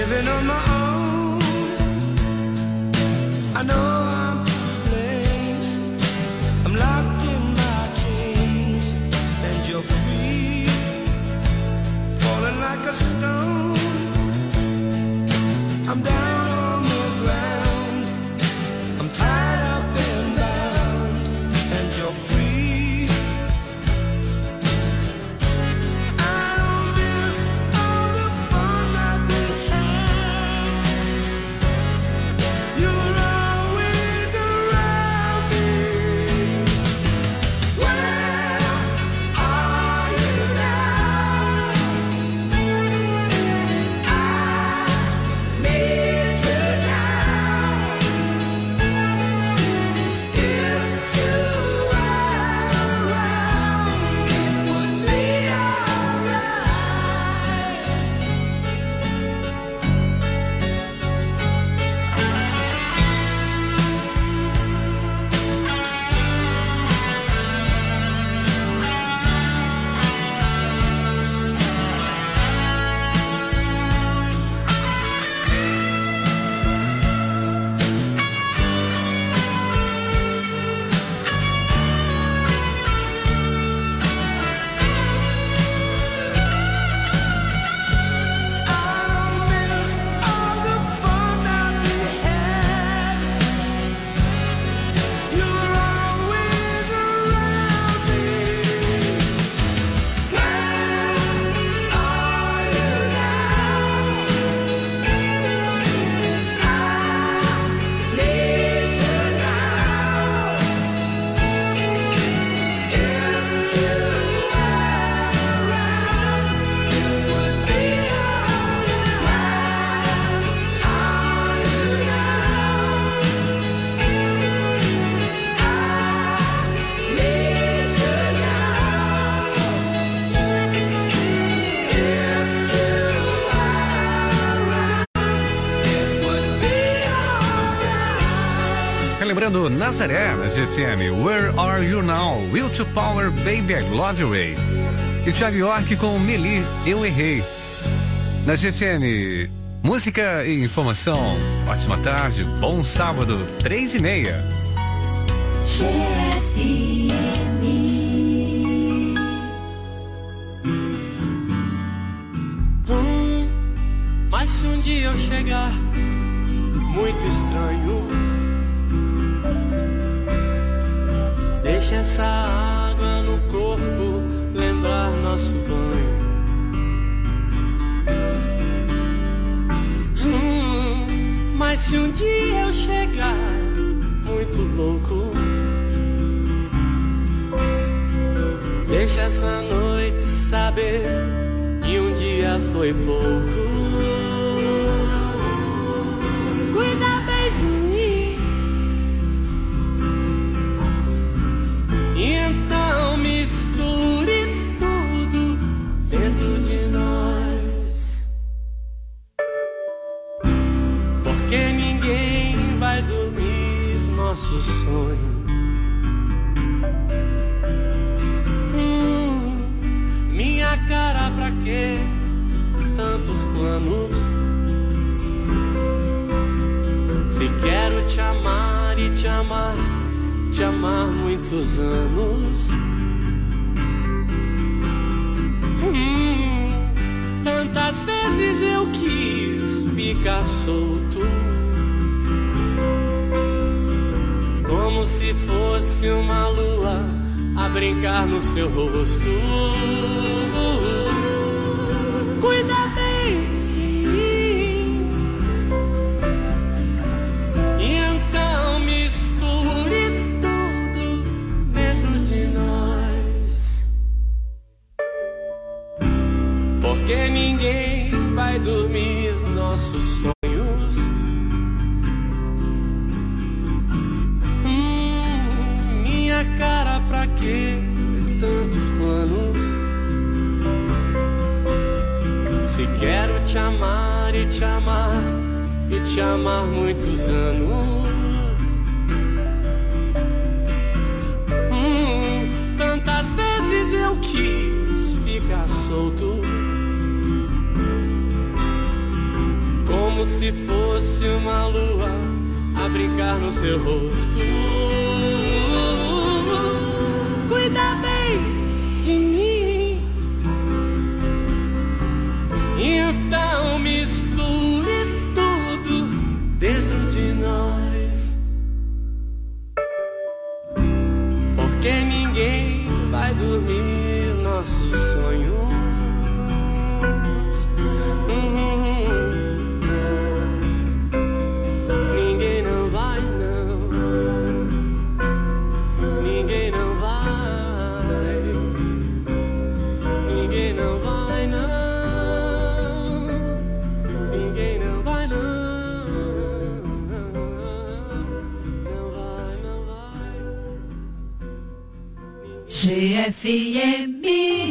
living on my own. I know I'm to blame. I'm locked in my chains, and you're free, falling like a stone. I'm down on the ground. I'm tied up and bound, and you're free. I don't miss all the fun that we had. You're always around me. Where are you now? I need you now. If you were around, it would be alright. I don't miss all the fun that we had. You're always around me. Where are you now? I need you now. If you were around, it would be alright. Where are you now? I need you now. If you were around, it would be alright. Lembrando Nazaré, na GFM, Where Are You Now? Will to Power, Baby, I Love You Way. E Thiago York com Meli, Eu Errei. Na GFM, música e informação. Ótima tarde, bom sábado, 3h30. Mas se um dia eu chegar muito estranho, deixa essa água no corpo lembrar nosso banho. Mas se um dia eu chegar muito louco, deixa essa noite saber que um dia foi pouco. Cuida bem de mim, e então misture tudo dentro de nós, porque ninguém vai dormir nosso sonho. Minha cara, pra quê tantos planos? Se quero te amar e te amar, te amar muitos anos. Tantas vezes eu quis ficar solto, como se fosse uma lua a brincar no seu rosto. Cuida bem de mim, e então misture tudo dentro de nós, porque ninguém vai dormir nossos sonhos. Minha cara, pra que tantos planos? Se quero te amar e te amar e te amar muitos anos. Tantas vezes eu quis ficar solto, como se fosse uma lua a brincar no seu rosto. Cuida bem de mim, então misture tudo dentro de nós, porque ninguém vai dormir nossos sonhos. Ninguém não vai, não. Ninguém não vai. Ninguém não vai, não. Ninguém não vai, não. Não vai, não vai. GFM.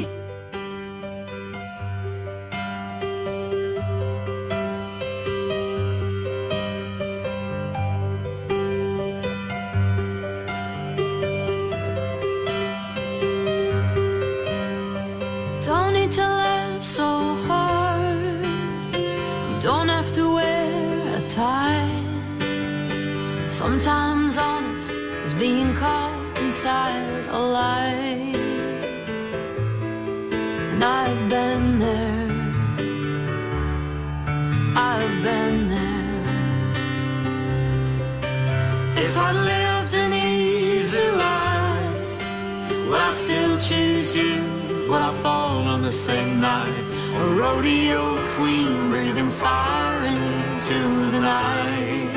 Don't need to laugh so hard. You don't have to wear a tie. Sometimes honest is being caught inside a lie. And I've been there. I've been there. If I lived an easy life, would I still choose you? Would I fall on the same knife? A rodeo queen breathing fire into the night.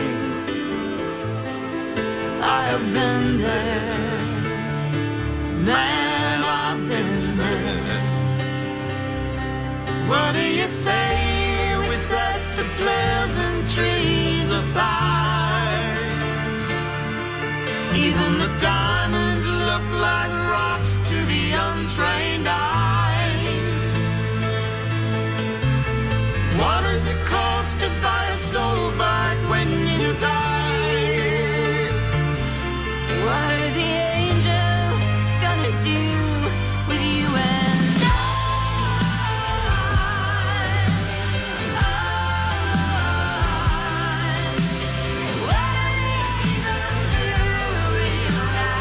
I have been there, man, I've been there. What do you say? We set the pleasantries aside. Even the diamonds look like rocks to the untrained eye. What does it cost to buy a soul back when you die? What are the angels gonna do with you and I? What are the angels do with you and I?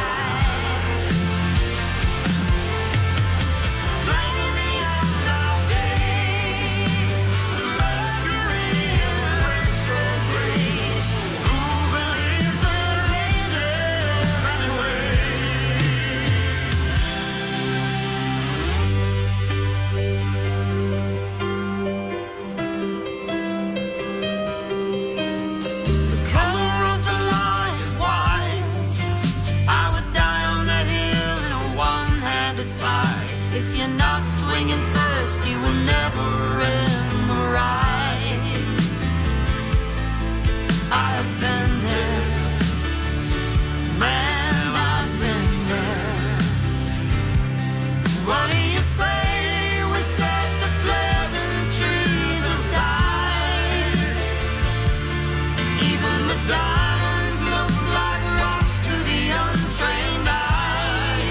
Bringing the end of days, Mercury and retrograde. Who believes in angels anyway? The color of the light is white. I would die on that hill in a one-handed fight. If you're not swinging first, you were never in the right. I have been there, man, I've been there. What do you say? We set the pleasantries aside. Even the diamonds look like rocks to the untrained eye.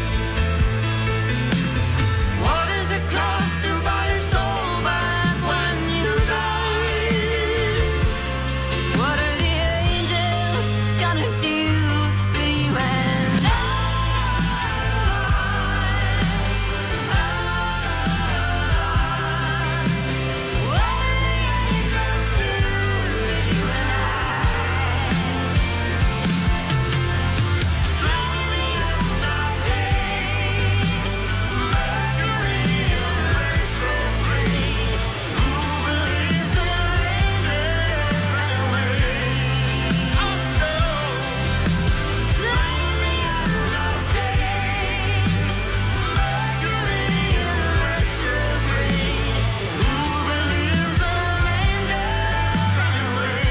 What does it cost to buy your soul back when you die? What are the angels gonna do with you and I? What are the angels do with you and I? Bringing the end of days, Mercury and retrograde. Who believes in angels anyway? Oh no. Bringing the end of days, Mercury and retrograde. Who believes in angels anyway?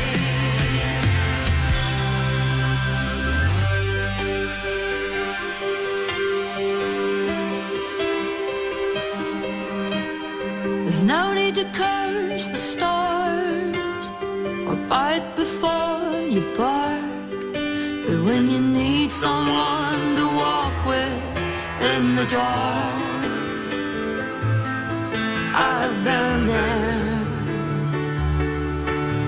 There's no need to curse the stars or bite before you bark. But when you need someone to walk with in the dark, I've been there.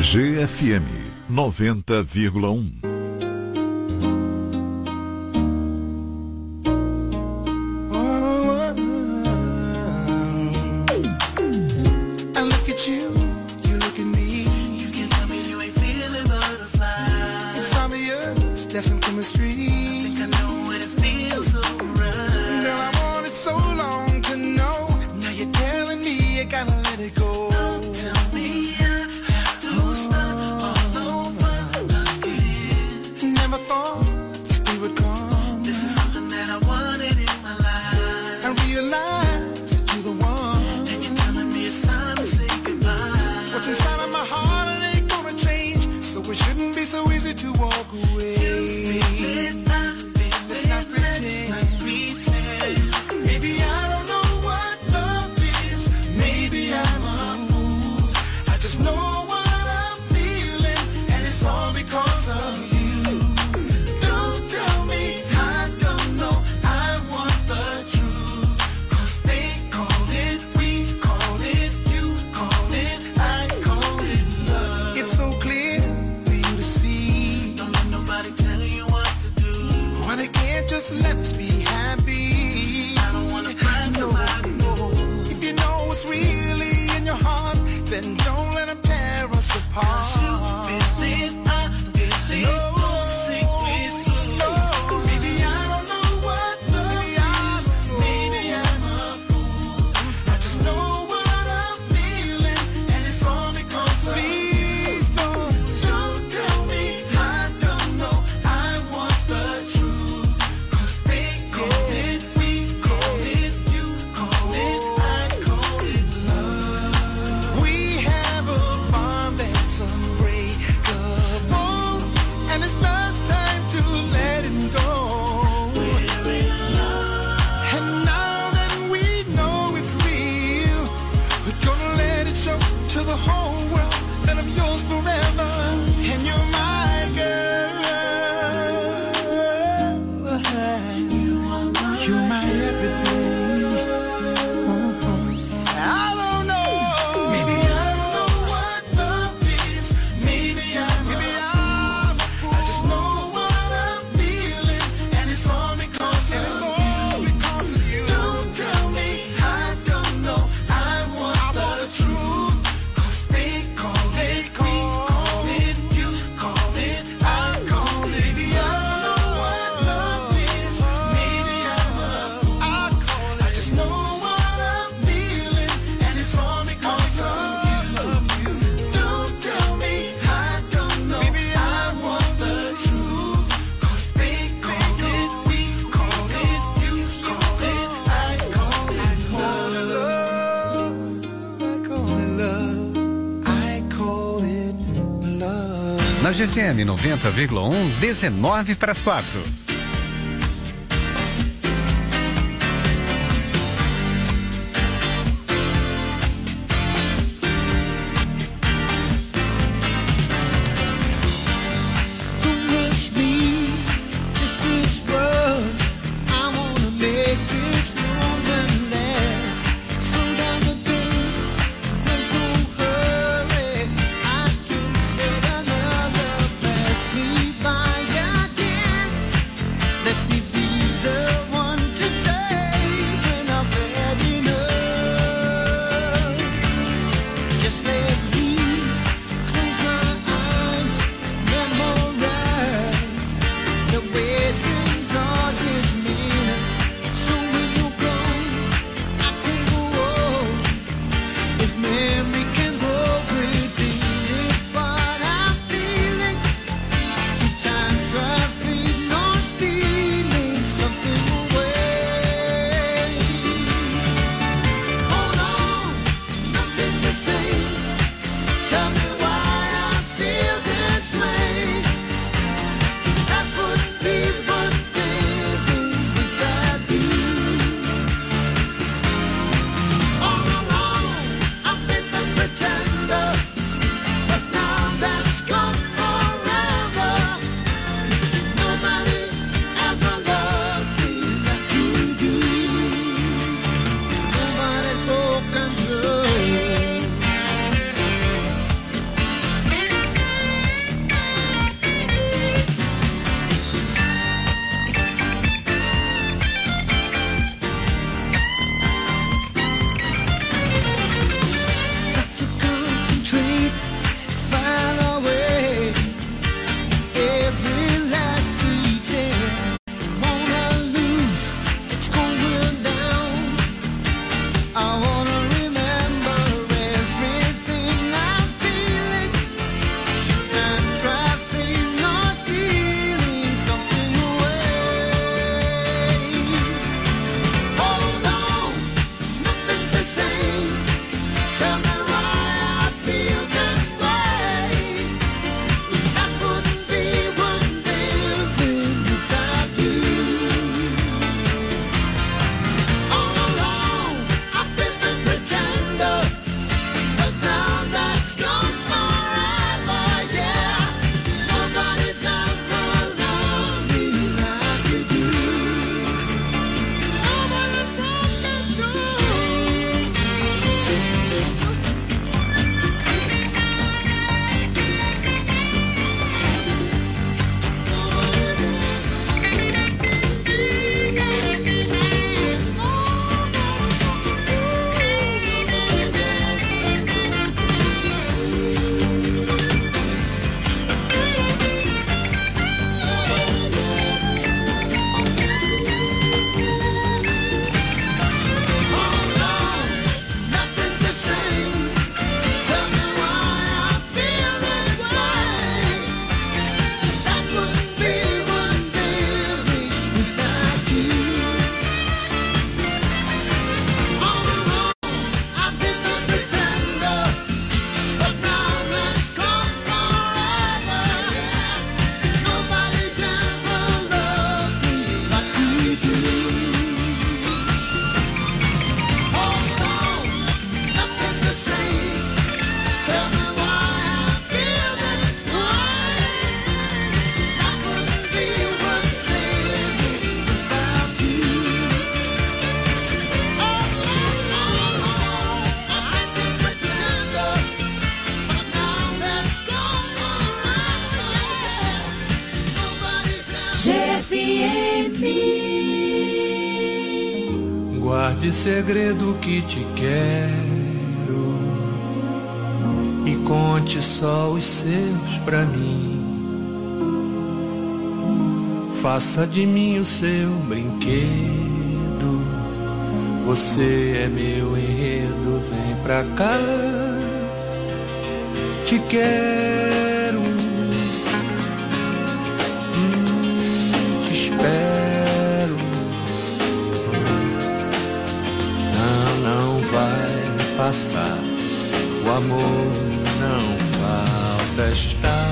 GFM 90,1. Na GFM 90,1, 19 para as 4. GFM. Guarde segredo que te quero e conte só os seus pra mim. Faça de mim o seu brinquedo. Você é meu enredo, vem pra cá. Te quero, te espero. Não vai passar. O amor não falta estar.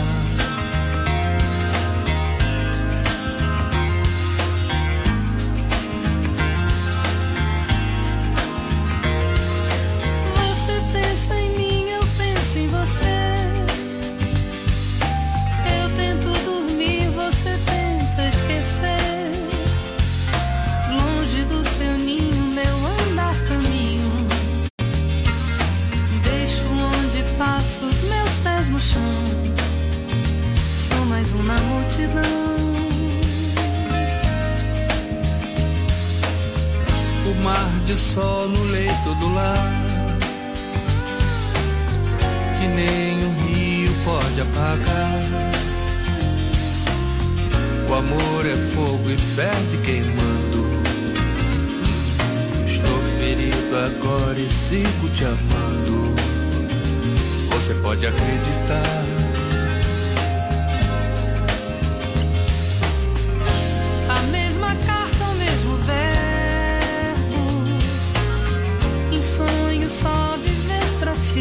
De sol no leito do lar, que nem um rio pode apagar. O amor é fogo e ferve queimando. Estou ferido agora e sigo te amando. Você pode acreditar. A mesma carta, o mesmo verbo. Sonho só viver pra ti.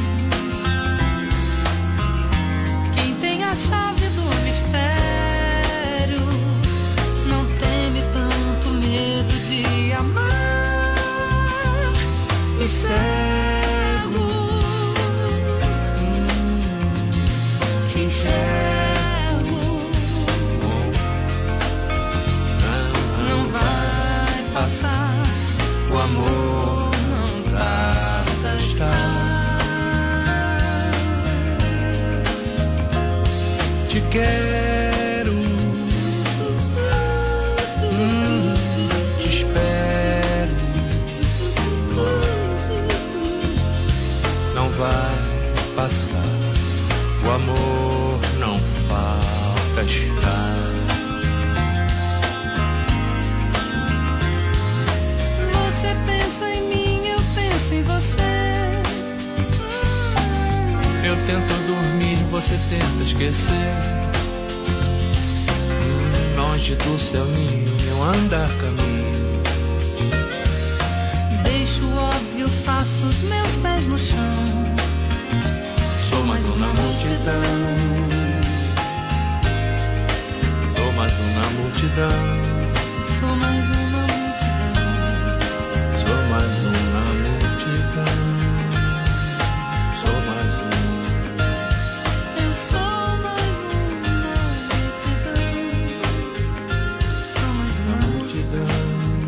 Quem tem a chave do mistério não teme tanto medo de amar. E cego te enxergo. Não vai passar. O amor te quero, te espero. Não vai passar. O amor não falta estar. Você pensa em mim, eu penso em você. Eu tento dormir, você tenta esquecer. Longe do seu ninho, meu andar caminho. Deixo o óbvio, faço os meus pés no chão. Sou mais uma multidão. Sou mais uma multidão. Sou mais uma multidão. Sou mais uma multidão. Sou mais uma. Eu sou mais uma multidão. Sou mais uma multidão.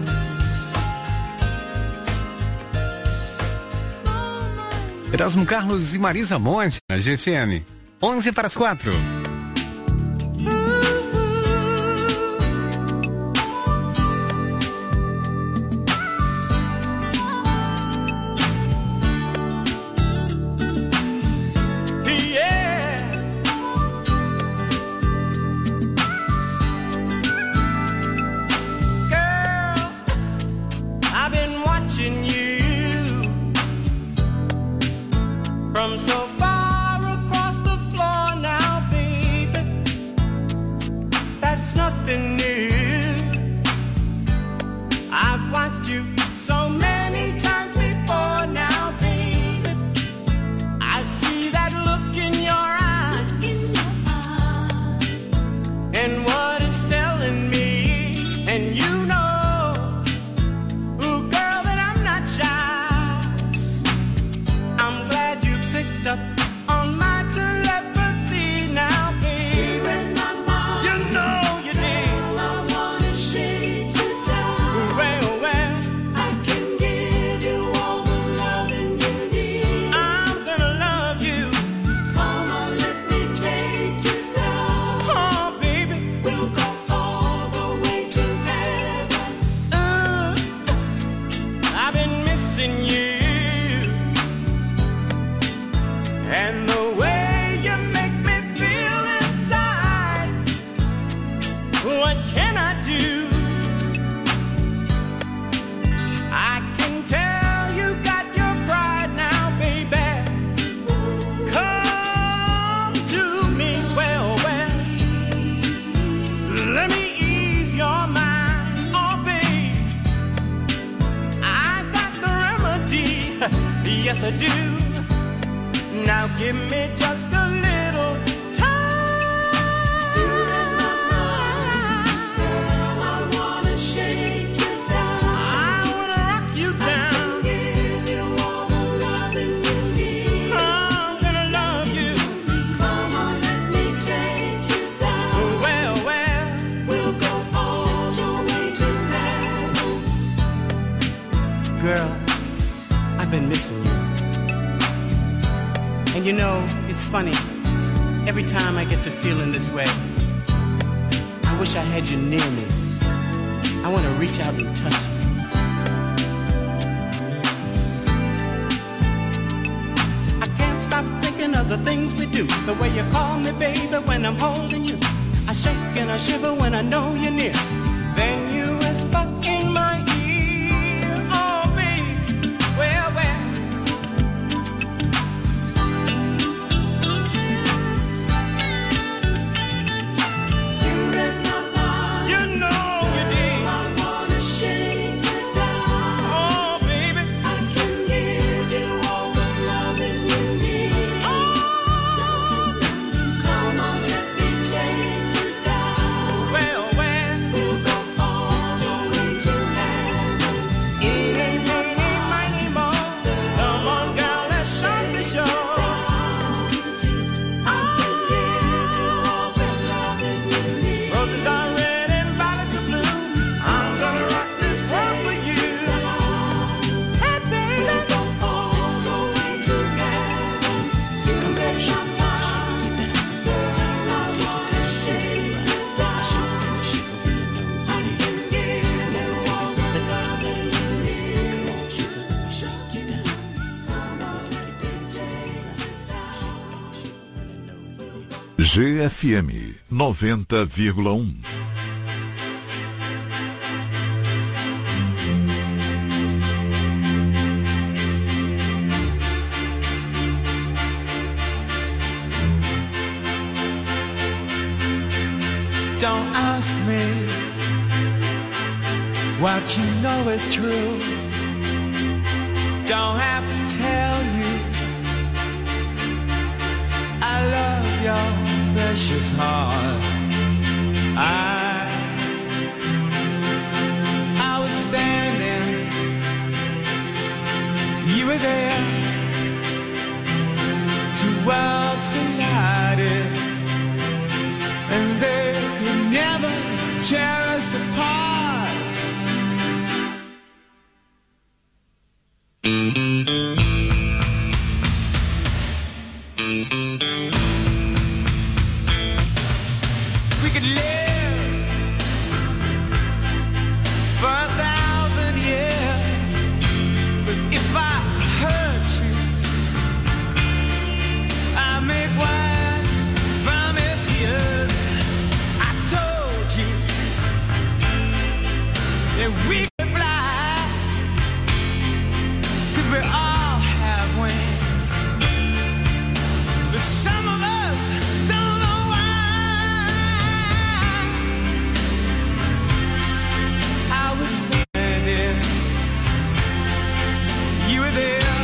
Erasmo Carlos e Marisa Monte, na GFM. 11:45. We yes I do. Now give me just a little time. You in my mind, girl, I wanna shake you down. I wanna rock you down. I can give you all the loving you need. I'm gonna love you. Come on, let me take you down. Well, We'll go all the way to heaven. girl, I've been missing you. And you know, it's funny. Every time I get to feeling this way, I wish I had you near me. I want to reach out and touch you. I can't stop thinking of the things we do. The way you call me, baby, when I'm holding you. I shake and I shiver when I know you're near. Then you whisper in my ear, oh, baby, well. You in my mind, You know you did. I wanna shake you down. Oh, baby. I can give you all the loving you need. Come on, let me take you down. Well. We'll go all the way to heaven. Eeny, meeny, miny, moe. Come on, girl, let's shut the show. I can give you all the loving you need. Roses are red and violets are blue. I'm gonna rock this world for you. Hey, baby. We'll go all the way to heaven. Come back, Girl, I wanna shake you down. I can give you all the loving you need. Come on, let me take you down. GFM 90,1. Don't ask me what you know is true. Don't have to tell you I love your precious heart. I was standing, you were there. Two worlds collided, and they could never tear us apart. We could live for 1,000 years, but if I hurt you, I make wine from your tears. I told you that we could fly, 'cause we all have wings, but some of us don't know why. I was standing, you were there.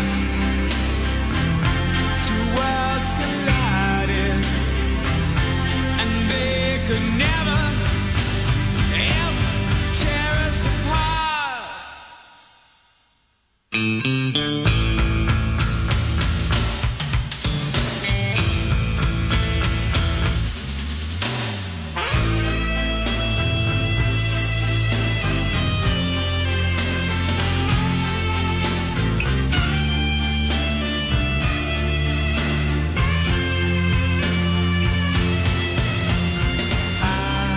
Two worlds collided, and they could never, ever tear us apart. I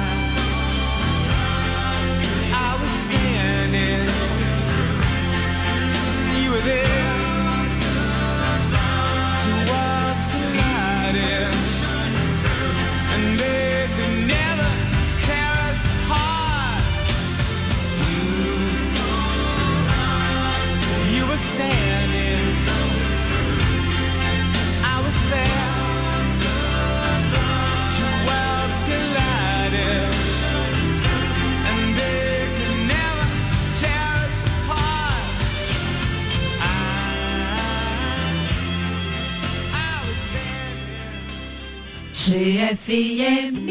GFM.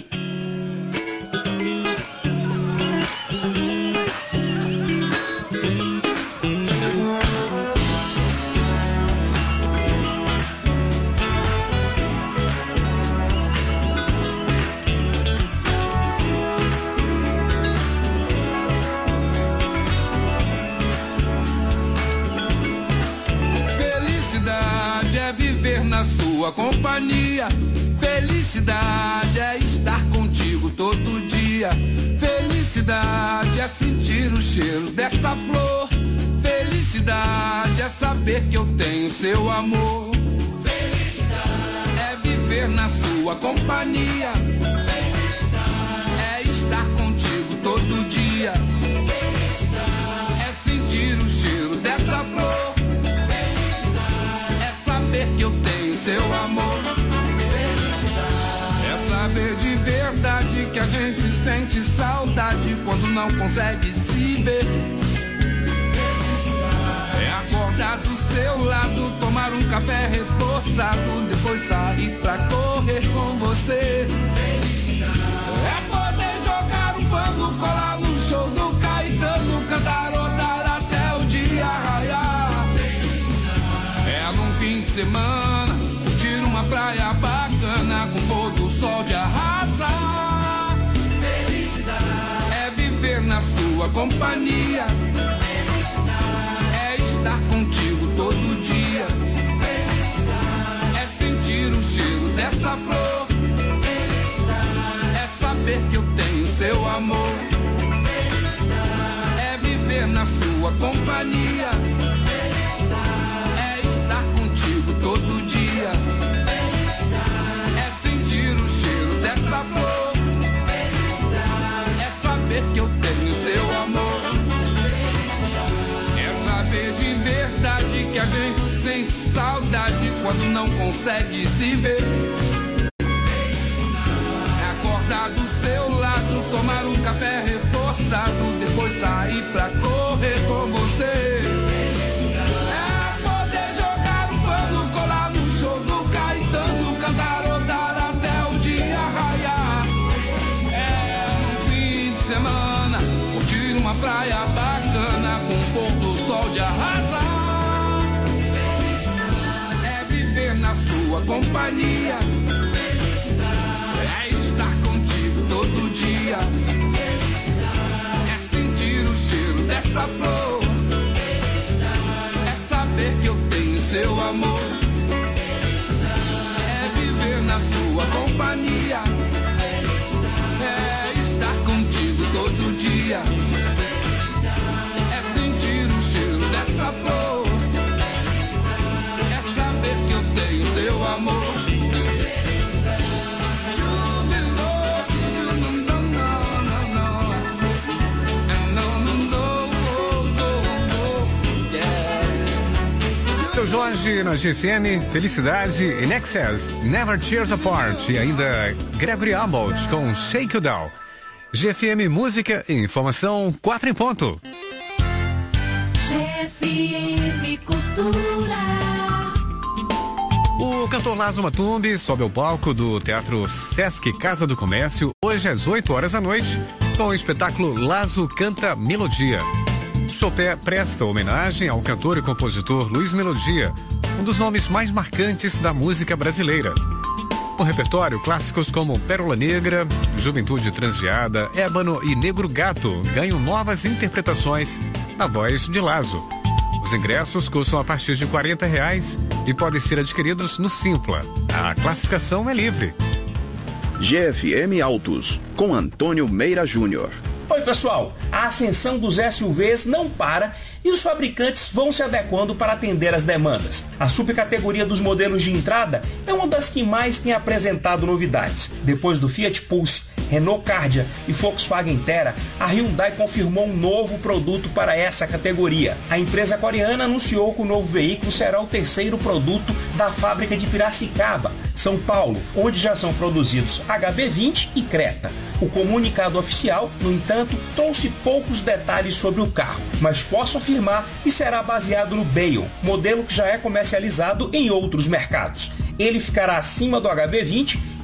Sua companhia, felicidade é estar contigo todo dia, felicidade é sentir o cheiro dessa flor, felicidade é saber que eu tenho seu amor, felicidade é viver na sua companhia, felicidade é estar contigo todo dia, felicidade é sentir o cheiro dessa flor, felicidade é saber que eu tenho seu amor, felicidade é saber de verdade que a gente sente saudade quando não consegue se ver, felicidade é acordar do seu lado, tomar um café reforçado, depois sair pra correr com você, felicidade é poder jogar um pano, colar no show do Caetano, cantarodar até o dia raiar, felicidade é num fim de semana uma praia bacana com pôr do sol de arrasar, felicidade é viver na sua companhia, felicidade é estar contigo todo dia, felicidade é sentir o cheiro dessa flor, felicidade é saber que eu tenho seu amor, felicidade é viver na sua companhia, felicidade é estar contigo todo dia, dessa flor, felicidade é saber que eu tenho seu amor, felicidade é saber de verdade que a gente sente saudade quando não consegue se ver, felicidade é acordar do seu lado, tomar um café reforçado, depois sair pra correr com você, felicidade é poder jogar um pano, colar no show do Caetano, cantarodar semana, curtir uma praia bacana com o pôr do sol de arrasar, felicidade é viver na sua companhia, felicidade é estar contigo todo dia, felicidade é sentir o cheiro dessa flor, felicidade é saber que eu tenho seu amor, felicidade é viver na sua companhia, é estar contigo todo dia, felicidade é sentir o cheiro dessa flor, felicidade é saber que eu tenho seu amor, felicidade you belong, you no, yeah. Seu Jorge na GFM, Felicidade, In Excess, Never Tears Apart e ainda Gregory Abbott com Shake You Down. GFM Música e Informação 4 em ponto. GFM Cultura. O cantor Lazo Matumbi sobe ao palco do Teatro Sesc Casa do Comércio hoje às 8 horas da noite com o espetáculo Lazo Canta Melodia. Chopé presta homenagem ao cantor e compositor Luiz Melodia, um dos nomes mais marcantes da música brasileira. No repertório, clássicos como Pérola Negra, Juventude Transviada, Ébano e Negro Gato ganham novas interpretações na voz de Lazo. Os ingressos custam a partir de R$40 e podem ser adquiridos no Simpla. A classificação é livre. GFM Autos, com Antônio Meira Júnior. Oi pessoal, a ascensão dos SUVs não para e os fabricantes vão se adequando para atender as demandas. A subcategoria dos modelos de entrada é uma das que mais tem apresentado novidades. Depois do Fiat Pulse, Renault Kardia e Volkswagen Terra, a Hyundai confirmou um novo produto para essa categoria. A empresa coreana anunciou que o novo veículo será o terceiro produto da fábrica de Piracicaba, São Paulo, onde já são produzidos HB20 e Creta. O comunicado oficial, no entanto, trouxe poucos detalhes sobre o carro, mas posso afirmar que será baseado no Bayon, modelo que já é comercializado em outros mercados. Ele ficará acima do HB20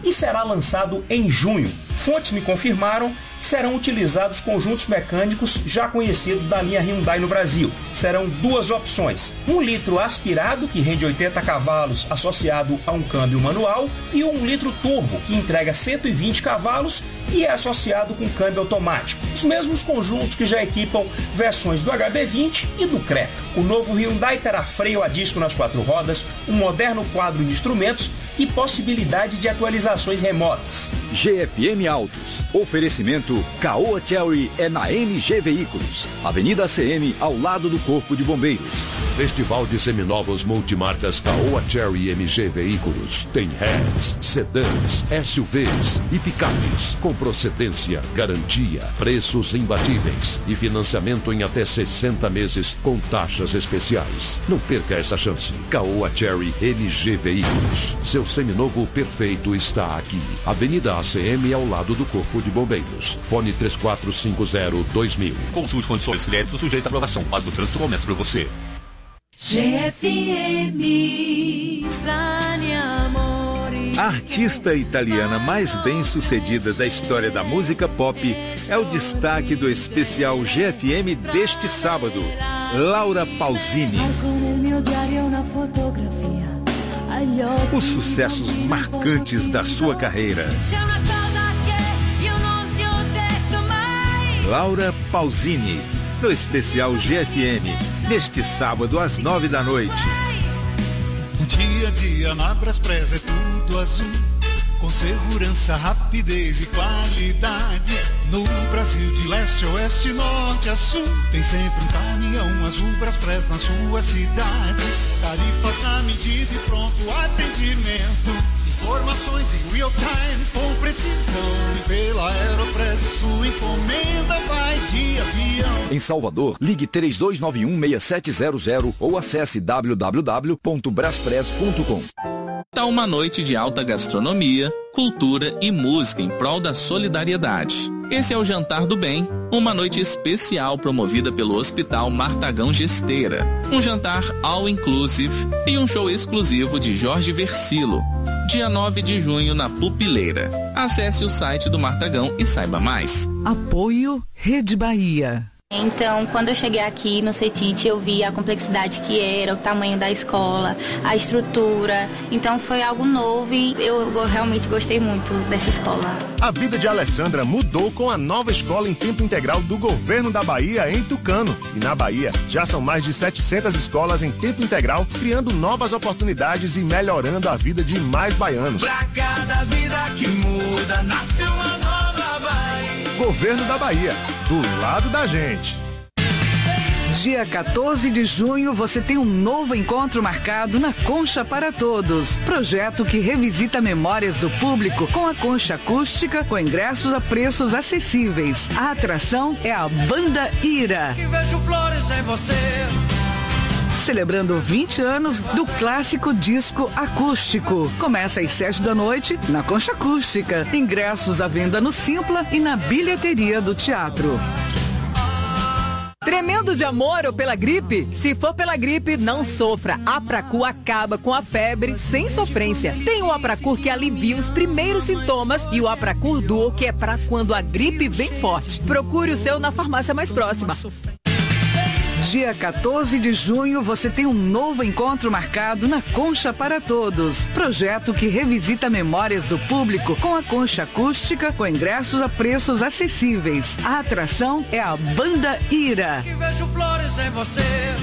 e será lançado em junho. Fontes me confirmaram que serão utilizados conjuntos mecânicos já conhecidos da linha Hyundai no Brasil. Serão duas opções: 1 litro aspirado, que rende 80 cavalos associado a um câmbio manual, e 1 litro turbo, que entrega 120 cavalos e é associado com câmbio automático. Os mesmos conjuntos que já equipam versões do HB20 e do Creta. O novo Hyundai terá freio a disco nas 4 rodas, um moderno quadro de instrumentos e possibilidade de atualizações remotas. GFM Autos. Oferecimento Caoa Chery é na MG Veículos. Avenida ACM, ao lado do Corpo de Bombeiros. Festival de Seminovos Multimarcas Caoa Chery MG Veículos. Tem hatches, sedãs, SUVs e picapes com procedência, garantia, preços imbatíveis e financiamento em até 60 meses com taxas especiais. Não perca essa chance. Caoa Chery MG Veículos. Seu seminovo perfeito está aqui. Avenida ACM, ao lado do Corpo de Bombeiros. Fone 3450-2000. Consulte condições, crédito sujeito à aprovação. Mas o trânsito começa por você. GFM. A artista italiana mais bem-sucedida da história da música pop é o destaque do especial GFM deste sábado, Laura Pausini. Os sucessos marcantes da sua carreira. Laura Pausini, no especial GFM, neste sábado às 9 da noite. Dia a dia na Braspress é tudo azul, com segurança, rapidez e qualidade. No Brasil de leste a oeste, norte a sul, tem sempre um caminhão azul Braspress na sua cidade. Tarifas na medida e pronto atendimento. Informações em real time com precisão. E pela Aeropress sua encomenda vai de avião. Em Salvador, ligue 3291-6700 ou acesse www.braspress.com. Tá uma noite de alta gastronomia, cultura e música em prol da solidariedade. Esse é o Jantar do Bem, uma noite especial promovida pelo Hospital Martagão Gesteira. Um jantar all inclusive e um show exclusivo de Jorge Versilo. Dia 9 de junho na Pupileira. Acesse o site do Martagão e saiba mais. Apoio Rede Bahia. Então, quando eu cheguei aqui no CETIT, eu vi a complexidade que era, o tamanho da escola, a estrutura. Então, foi algo novo e eu realmente gostei muito dessa escola. A vida de Alessandra mudou com a nova escola em tempo integral do Governo da Bahia em Tucano. E na Bahia, já são mais de 700 escolas em tempo integral, criando novas oportunidades e melhorando a vida de mais baianos. Pra cada vida que muda, nasce uma nova Bahia. Governo da Bahia, do lado da gente. Dia 14 de junho, você tem um novo encontro marcado na Concha para Todos. Projeto que revisita memórias do público com a concha acústica, com ingressos a preços acessíveis. A atração é a Banda Ira. E vejo flores em você. Celebrando 20 anos do clássico disco acústico. Começa às 7 da noite na Concha Acústica. Ingressos à venda no Simpla e na bilheteria do teatro. Tremendo de amor ou pela gripe? Se for pela gripe, não sofra. Apracu acaba com a febre sem sofrência. Tem o Apracur que alivia os primeiros sintomas e o Apracur Duo, que é para quando a gripe vem forte. Procure o seu na farmácia mais próxima. Dia 14 de junho, você tem um novo encontro marcado na Concha para Todos. Projeto que revisita memórias do público com a concha acústica, com ingressos a preços acessíveis. A atração é a Banda Ira. E vejo flores em você.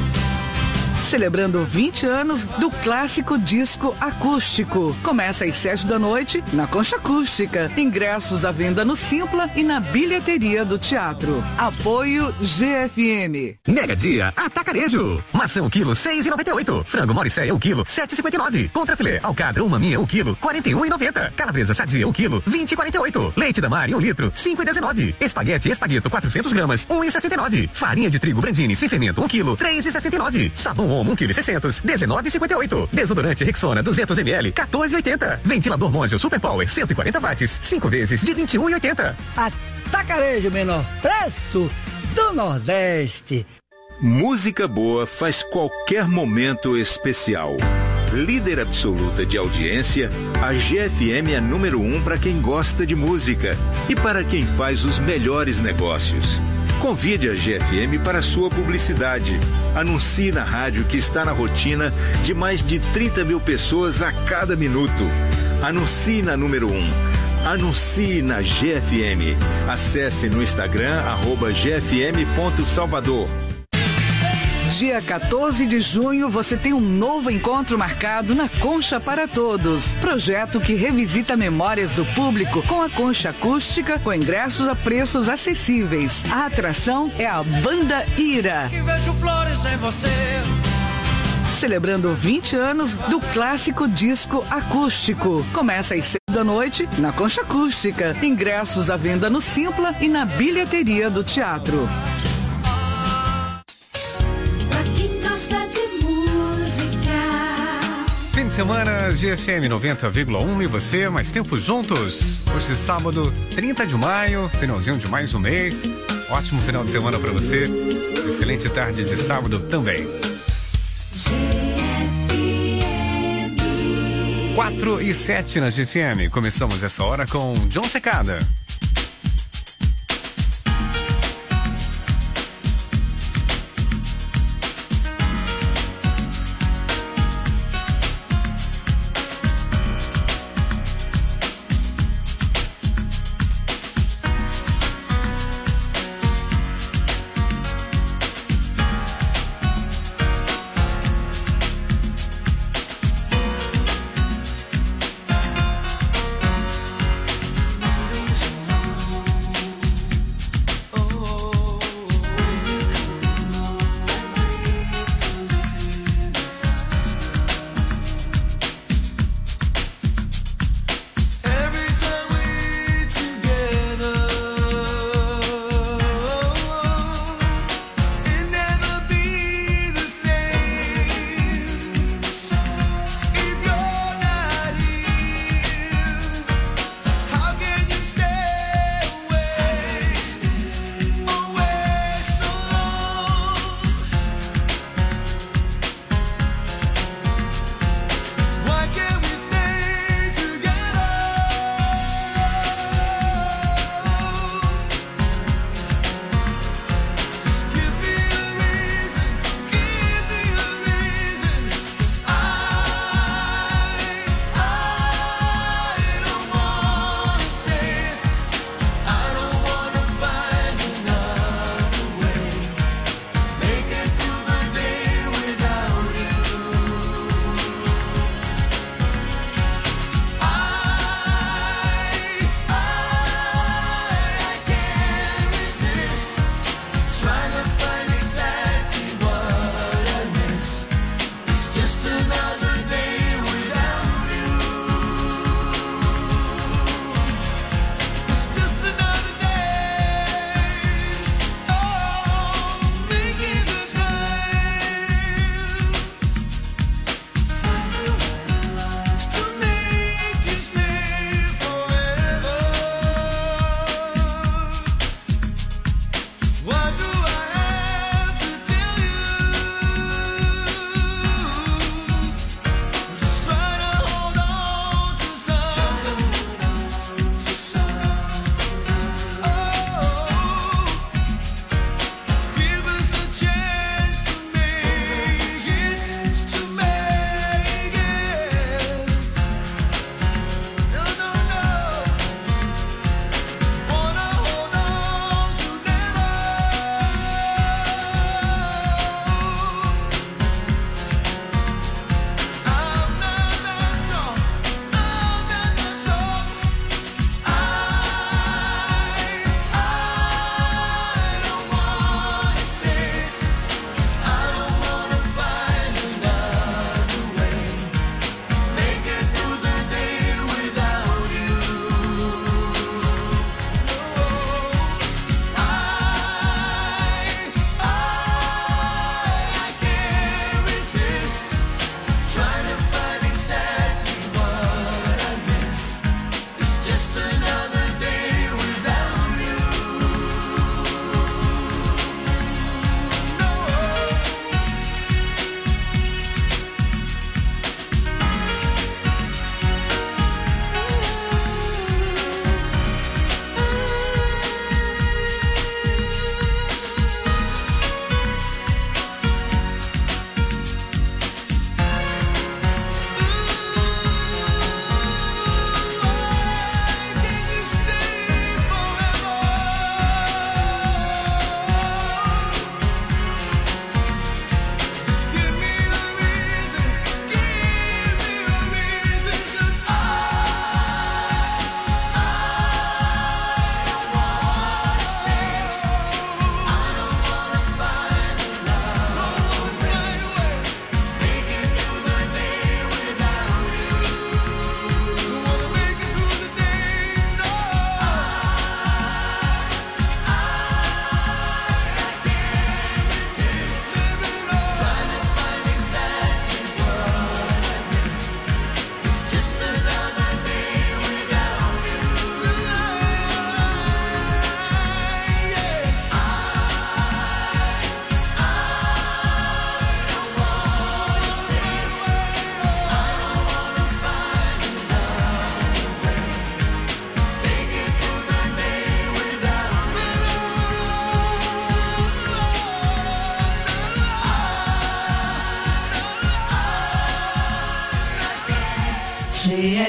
Celebrando 20 anos do clássico disco acústico. Começa às 7 da noite na Concha Acústica. Ingressos à venda no Simpla e na bilheteria do teatro. Apoio GFM. Mega Dia Atacarejo. Maçã 1 quilo, 6,98. Frango Moricéia 1 quilo, 7,59. Contrafilé Alcadra 1 maminha 1 quilo, 41,90. Calabresa Sadia 1 quilo, 20,48. Leite da Mari 1 litro, 5,19. Espaguete Espagueto 400 gramas, 1,69. Farinha de trigo Brandini sem fermento 1 quilo, 3,69. Sabão Omo 1 quilo 600, 19,58. Desodorante Rexona 200 ml, 14,80. Ventilador Monjo Super Power 140 watts, 5 vezes de 21,80. Atacarejo, menor preço do Nordeste. Música boa faz qualquer momento especial. Líder absoluta de audiência, a GFM é número 1 para quem gosta de música e para quem faz os melhores negócios. Convide a GFM para sua publicidade. Anuncie na rádio que está na rotina de mais de 30 mil pessoas a cada minuto. Anuncie na número 1. Anuncie na GFM. Acesse no Instagram @gfm.salvador. Dia 14 de junho, você tem um novo encontro marcado na Concha para Todos. Projeto que revisita memórias do público com a concha acústica, com ingressos a preços acessíveis. A atração é a Banda Ira. Que vejo flores em você. Celebrando 20 anos do clássico disco acústico. Começa às 6 da noite na Concha Acústica. Ingressos à venda no Simpla e na bilheteria do teatro. Fim de semana, GFM 90,1 e você, mais tempo juntos. Hoje, sábado, 30 de maio, finalzinho de mais um mês. Ótimo final de semana para você. Excelente tarde de sábado também. 4:07 na GFM. Começamos essa hora com John Secada.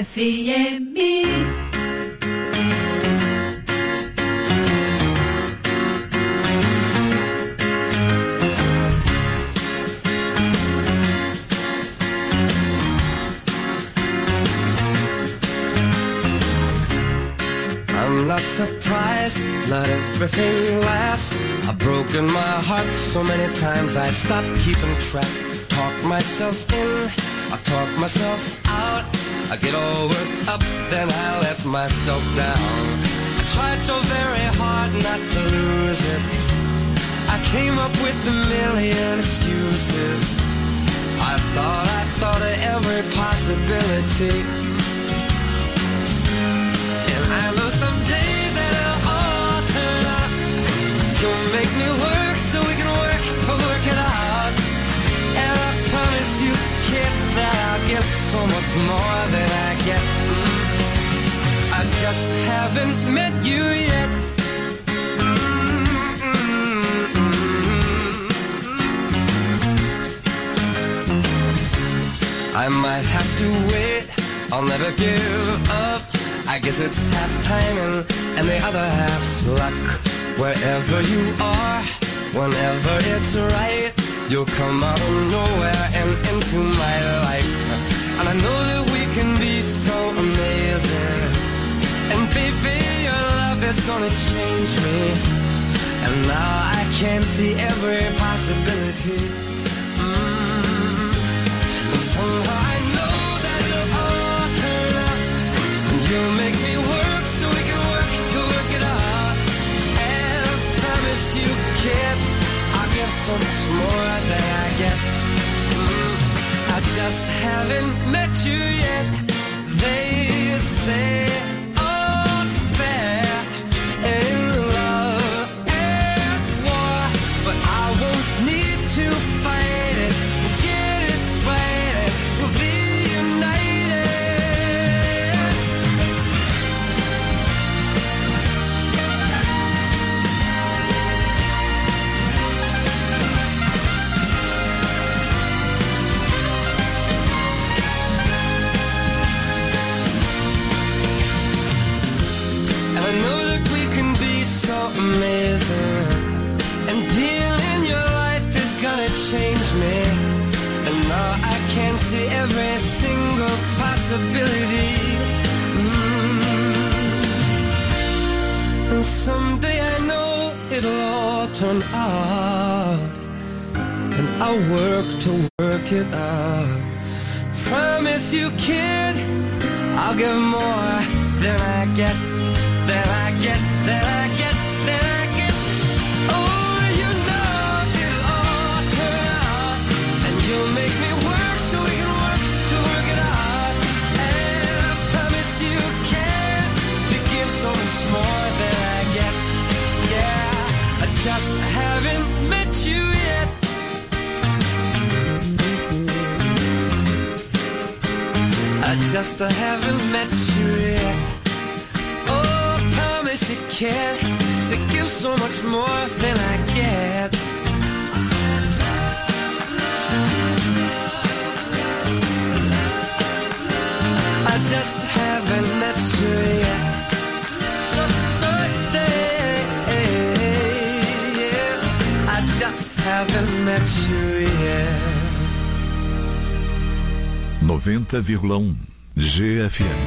FM. I'm not surprised, not everything lasts. I've broken my heart so many times I stopped keeping track. Talk myself in, I talk myself out. I get all worked up, then I let myself down. I tried so very hard not to lose it. I came up with a million excuses. I thought of every possibility. And I know someday that it'll all turn out. You'll make me work so we can work to work it out. And I promise you, kid, that I'll give so much more than I get. I just haven't met you yet. I might have to wait, I'll never give up. I guess it's half timing and the other half's luck. Wherever you are, whenever it's right, you'll come out of nowhere and into my life. And I know that we can be so amazing. And baby, your love is gonna change me. And now I can see every possibility. And somehow I know that it'll all turn out. And you'll make me work so we can work to work it out. And I promise you, kid, I'll give so much more than I get. I just haven't met you yet. They say all's fair in love and war, but I won't need to fight it. We'll get it right, we'll be united. And I know that we can be so amazing. And being in your life is gonna change me. And now I can see every single possibility. And someday I know it'll all turn out. And I'll work to work it out. Promise you, kid, I'll give more than I get. That I get, that I get, that I get. Oh, you know it'll all turn out. And you'll make me work so we can work to work it out. And I promise you can to give so much more than I get. Yeah, I just haven't met you yet. I just haven't met you yet. You can to give so much more than I get. I just haven't met you yet. So I just haven't met you yet. 90,1 GFM.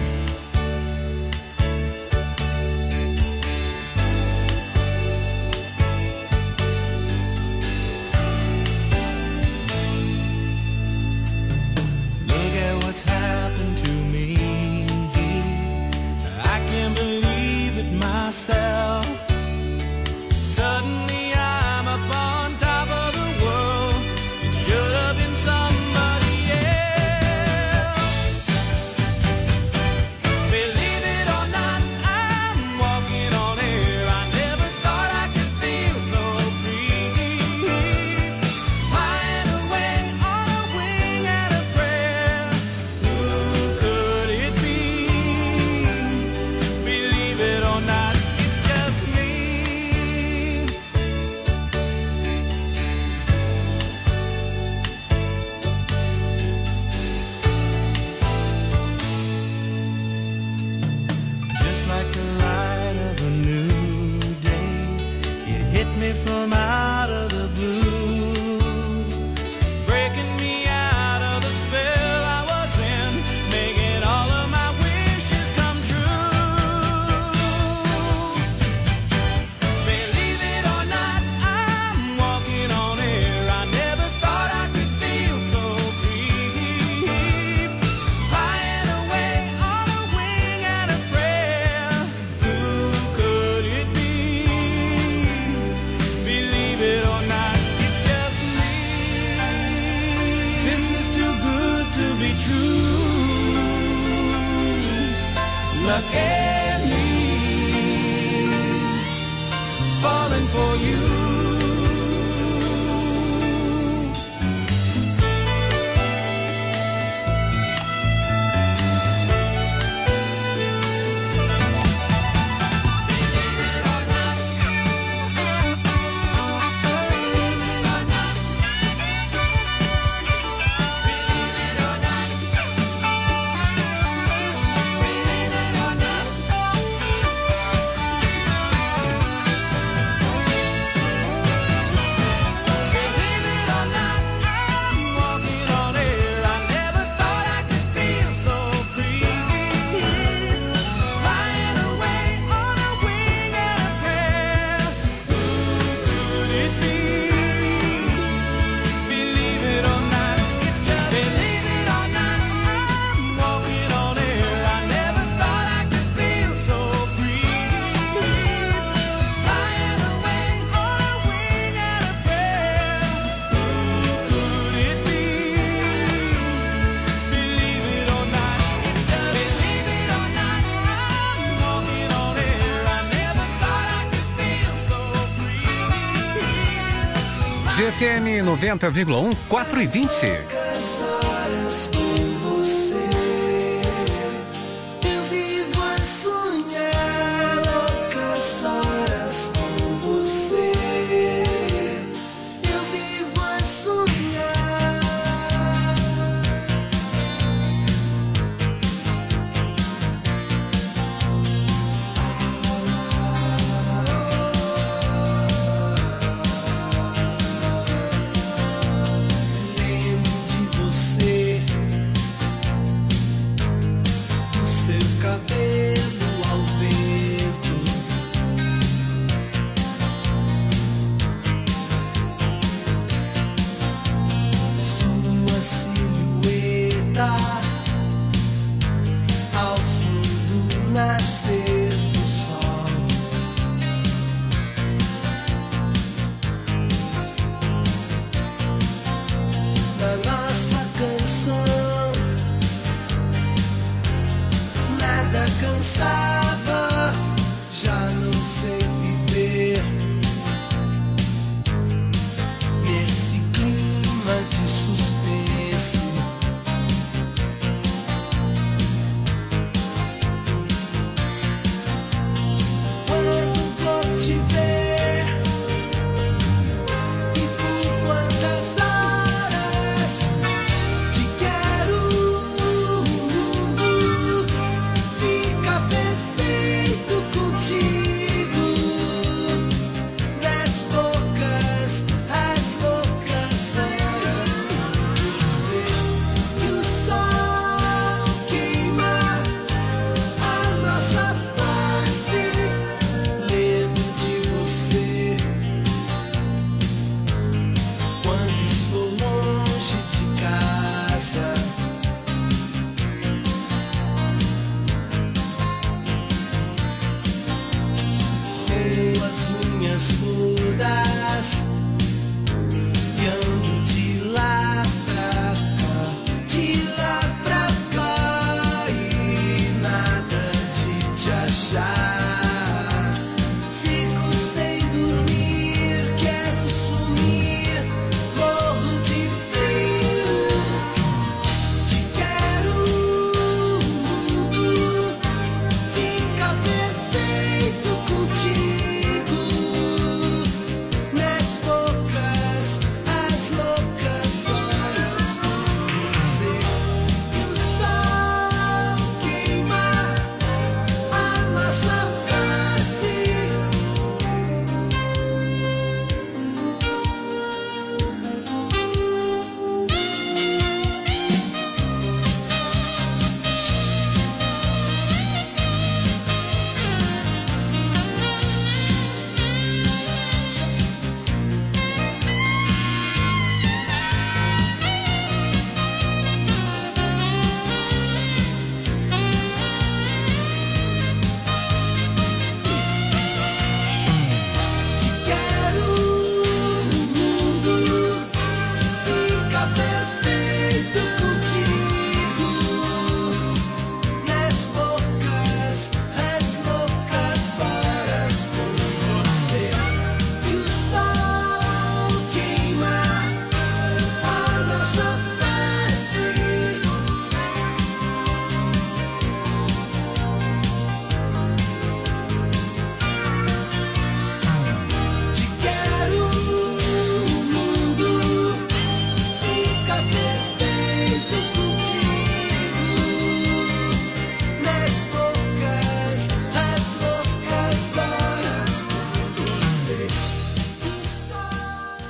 hit me from out of the blue, breaking me out of the spell I was in, making all of my wishes come true. Believe it or not, I'm walking on air. I never thought I could feel so free, flying away on a wing and a prayer. Who could it be? Believe it or not, it's just me. This is too good to be true. Look at me, falling for you. Walking on air, I never thought I could feel so free, flying away on a wing and a prayer. Who could it be? Believe it or not, it's just believe it or not, I'm walking on air. I never thought I could feel so free, flying away on a wing and a prayer. Who could it be? Believe it or not, it's just believe it or not, I'm walking on air. I never thought I could feel so free. GFM 90,1, 4h20. Poucas horas com você, eu vivo a sonhar. Loucas horas com você, eu vivo a sonhar. Lembro de você, do seu cabelo ao vento, sua silhueta ao fundo nascer do sol. Na nossa canção, nada cansava, já não sei viver nesse clima de suspense. Quando vou te ver e por quantas horas te quero, fica perfeito contigo. Das poucas, as loucas horas com você, que o sol queima a nossa face. Lembro de você quando estou longe de casa. Ruas, unhas todas, e ando de lá pra cá, de lá pra cá, e nada de te achar. Fico sem dormir, quero sumir, morro de frio. Te quero, fica perfeito contigo.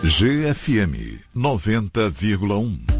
GFM 90,1.